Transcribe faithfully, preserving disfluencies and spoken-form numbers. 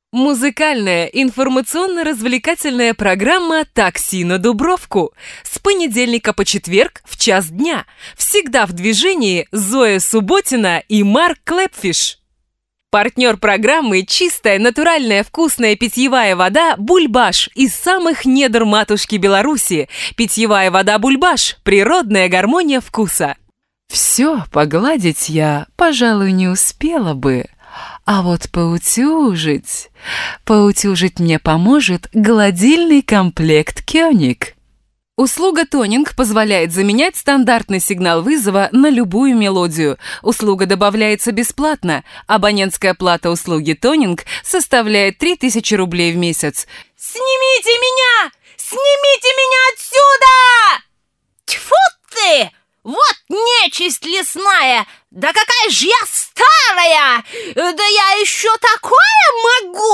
Музыкальная информационно-развлекательная программа «Такси на Дубровку». С понедельника по четверг в час дня. Всегда в движении Зоя Субботина и Марк Клэпфиш. Партнер программы – чистая, натуральная, вкусная питьевая вода «Бульбаш» из самых недр матушки Беларуси. Питьевая вода «Бульбаш» – природная гармония вкуса. Все погладить я, пожалуй, не успела бы. А вот поутюжить... Поутюжить мне поможет гладильный комплект «Кёник». Услуга «Тонинг» позволяет заменять стандартный сигнал вызова на любую мелодию. Услуга добавляется бесплатно. Абонентская плата услуги «Тонинг» составляет три тысячи рублей в месяц. Снимите меня! Снимите меня отсюда! Тьфу ты! Вот нечисть лесная! Да какая же я старая! Да я еще такое могу!